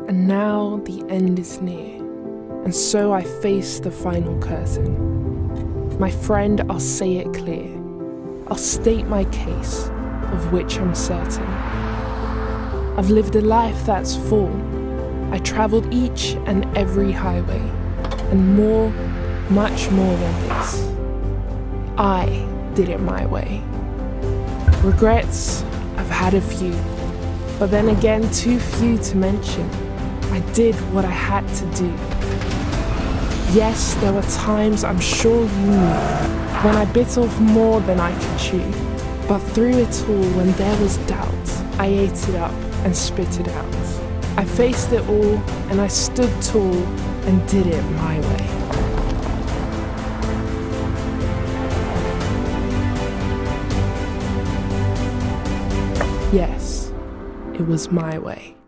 And now the end is near, and so I face the final curtain. My friend, I'll say it clear. I'll state my case, of which I'm certain. I've lived a life that's full. I travelled each and every highway, and more, much more than this. I did it my way. Regrets, I've had a few, but then again too few to mention. I did what I had to do. Yes, there were times I'm sure you knew, when I bit off more than I could chew. But through it all, when there was doubt, I ate it up and spit it out. I faced it all, and I stood tall and did it my way. Yes, it was my way.